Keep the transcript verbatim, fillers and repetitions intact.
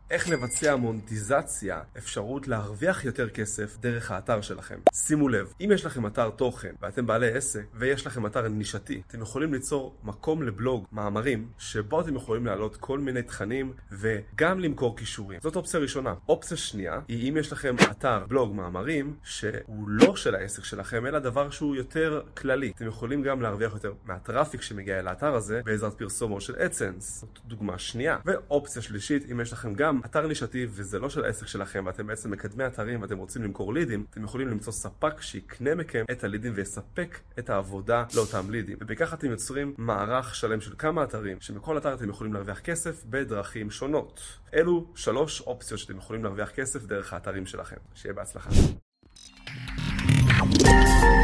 איך לבצע מונטיזציה, אפשרות להרוויח יותר כסף דרך האתר שלכם. שימו לב, אם יש לכם אתר תוכן ואתם בעלי עסק ויש לכם אתר נישתי, אתם יכולים ליצור מקום לבלוג, מאמרים, שבו אתם יכולים להעלות כל מיני תכנים וגם למכור קישורים. זאת אופציה ראשונה. אופציה שנייה היא אם יש לכם אתר בלוג מאמרים שהוא לא של העסק שלכם, אלא דבר שהוא יותר כללי. אתם יכולים גם להרוויח יותר מהטראפיק שמגיע אל האתר הזה בעזרת פרסומו של אדסנס. זאת דוגמה שנייה. ואופציה שלישית, אם יש לכם גם אתר נישתי וזה לא של העסק שלכם ואתם בעצם מקדמי אתרים ואתם רוצים למכור לידים, אתם יכולים למצוא ספק שיקנה מכם את הלידים ויספק את העבודה לאותם לידים. ובכך אתם יוצרים מערך שלם של כמה אתרים שמכל אתר אתם יכולים להרוויח כסף בדרכים שונות. אלו שלוש אופציות שאתם יכולים להרוויח כסף דרך האתרים שלכם. שיהיה בהצלחה.